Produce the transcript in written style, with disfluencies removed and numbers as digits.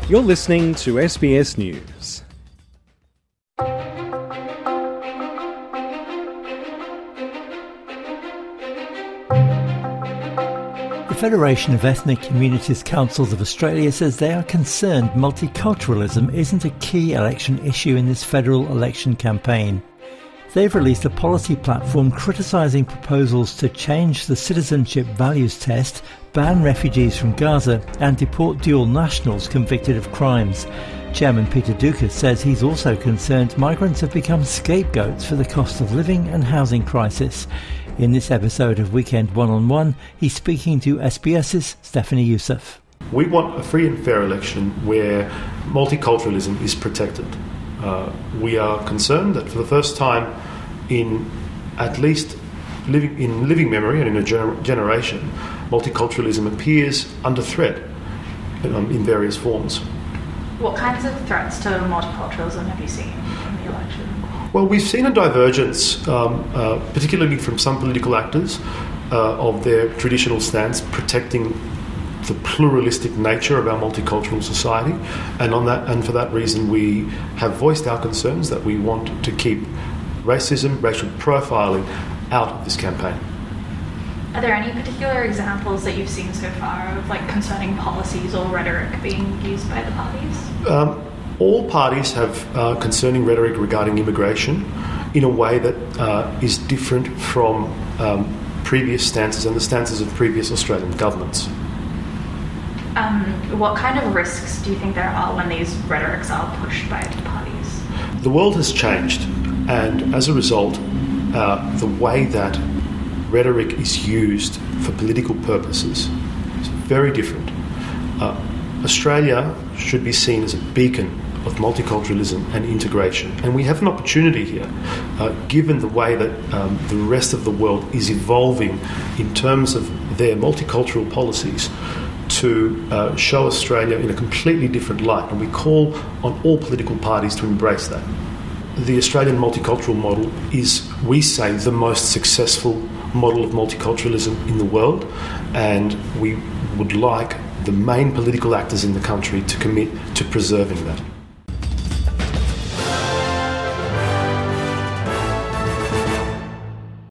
You're listening to SBS News. The Federation of Ethnic Communities Councils of Australia says they are concerned multiculturalism isn't a key election issue in this federal election campaign. They've released a policy platform criticising proposals to change the citizenship values test, ban refugees from Gaza and deport dual nationals convicted of crimes. Chairman Peter Doukas says he's also concerned migrants have become scapegoats for the cost of living and housing crisis. In this episode of Weekend One-on-One, he's speaking to SBS's Stephanie Youssef. We want a free and fair election where multiculturalism is protected. We are concerned that for the first time in at least living memory and in a generation, multiculturalism appears under threat in various forms. What kinds of threats to multiculturalism have you seen in the election? Well, we've seen a divergence, particularly from some political actors, of their traditional stance protecting the pluralistic nature of our multicultural society, and for that reason we have voiced our concerns that we want to keep racism, racial profiling out of this campaign. Are there any particular examples that you've seen so far of concerning policies or rhetoric being used by the parties? All parties have concerning rhetoric regarding immigration in a way that is different from previous stances and the stances of previous Australian governments. What kind of risks do you think there are when these rhetorics are pushed by the parties? The world has changed, and as a result, the way that rhetoric is used for political purposes is very different. Australia should be seen as a beacon of multiculturalism and integration, and we have an opportunity here, given the way that the rest of the world is evolving in terms of their multicultural policies, to show Australia in a completely different light, and we call on all political parties to embrace that. The Australian multicultural model is, we say, the most successful model of multiculturalism in the world, and we would like the main political actors in the country to commit to preserving that.